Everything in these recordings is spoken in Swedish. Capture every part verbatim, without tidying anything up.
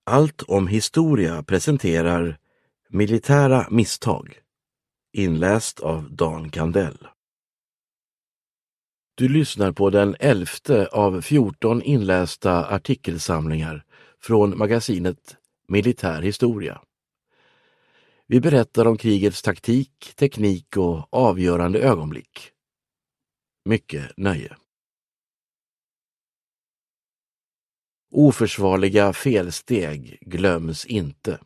Allt om historia presenterar Militära misstag, inläst av Dan Kandell. Du lyssnar på den elfte av fjorton inlästa artikelsamlingar från magasinet Militär historia. Vi berättar om krigets taktik, teknik och avgörande ögonblick. Mycket nöje. Oförsvarliga felsteg glöms inte.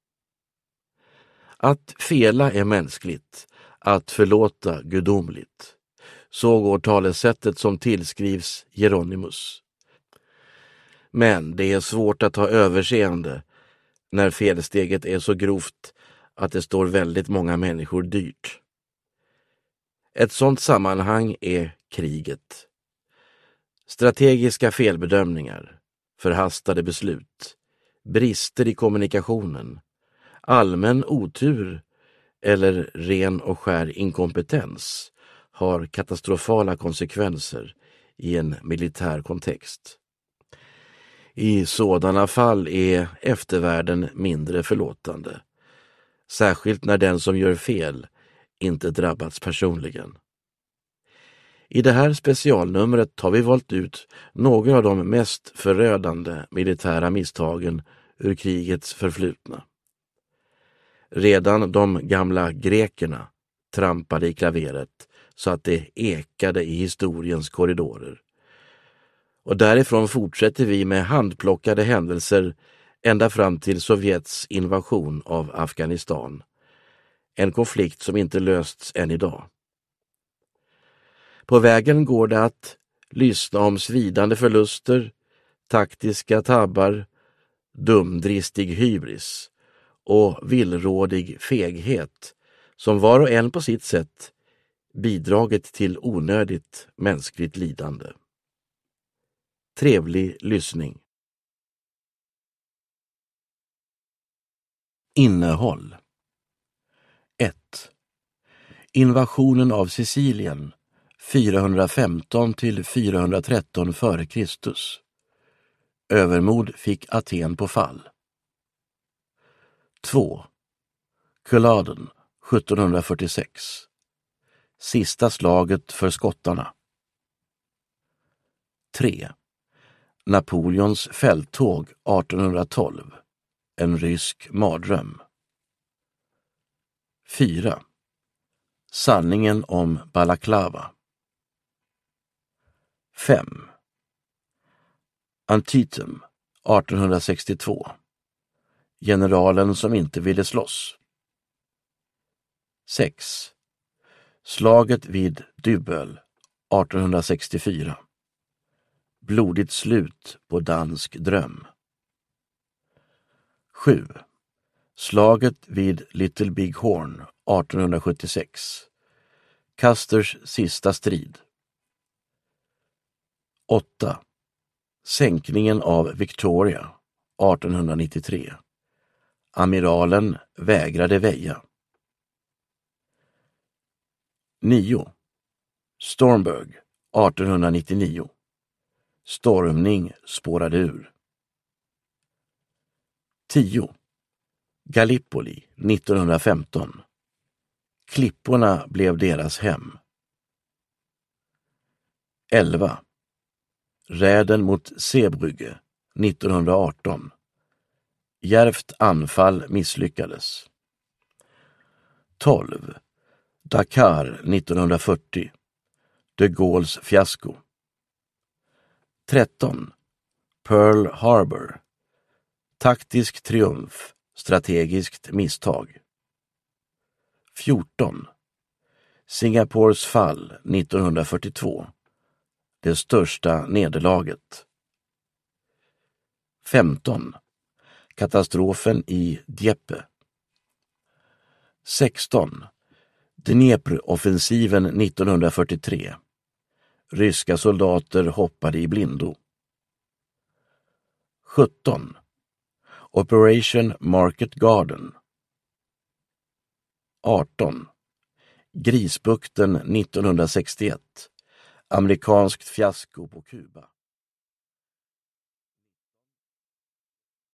Att fela är mänskligt, att förlåta gudomligt. Så går talesättet som tillskrivs Hieronymus. Men det är svårt att ha överseende när felsteget är så grovt att det står väldigt många människor dyrt. Ett sådant sammanhang är kriget. Strategiska felbedömningar, förhastade beslut, brister i kommunikationen, allmän otur eller ren och skär inkompetens har katastrofala konsekvenser i en militär kontext. I sådana fall är eftervärlden mindre förlåtande, särskilt när den som gör fel inte drabbats personligen. I det här specialnumret har vi valt ut några av de mest förödande militära misstagen ur krigets förflutna. Redan de gamla grekerna trampade i klaveret så att det ekade i historiens korridorer. Och därifrån fortsätter vi med handplockade händelser ända fram till Sovjets invasion av Afghanistan. En konflikt som inte lösts än idag. På vägen går det att lyssna om svidande förluster, taktiska tabbar, dumdristig hybris och villrådig feghet som var och en på sitt sätt bidragit till onödigt mänskligt lidande. Trevlig lyssning. Innehåll. ett. Invasionen av Sicilien fyrahundrafemton till fyrahundratretton före Kristus. Övermod fick Aten på fall. två. Culloden sjuttonhundrafyrtiosex. Sista slaget för skottarna. tre. Napoleons fälttåg artonhundratolv. En rysk mardröm. fyra. Sanningen om Balaklava. fem. Antietam artonhundrasextiotvå. Generalen som inte ville slåss. sex. Slaget vid Dybböl artonhundrasextiofyra. Blodigt slut på dansk dröm. sju. Slaget vid Little Big Horn artonhundrasjuttiosex. Custers sista strid. åtta. Sänkningen av Victoria artonhundranittiotre. Amiralen vägrade väja. nio. Stormberg artonhundranittionio. Stormning spårade ur. tio. Gallipoli nittonhundrafemton. Klipporna blev deras hem. elva. Räden mot Zeebrugge nittonhundraarton. Djärvt anfall misslyckades. tolv. Dakar nittonhundrafyrtio. De Gaulles fiasko. tretton. Pearl Harbor. Taktisk triumf, strategiskt misstag. fjorton. Singapores fall nittonhundrafyrtiotvå. Det största nederlaget. femton. Katastrofen i Dieppe. sexton. Dnepr-offensiven nittonhundrafyrtiotre. Ryska soldater hoppade i blindo. sjutton. Operation Market Garden. arton. Grisbukten nittonhundrasextioett. Amerikanskt fiasko på Kuba.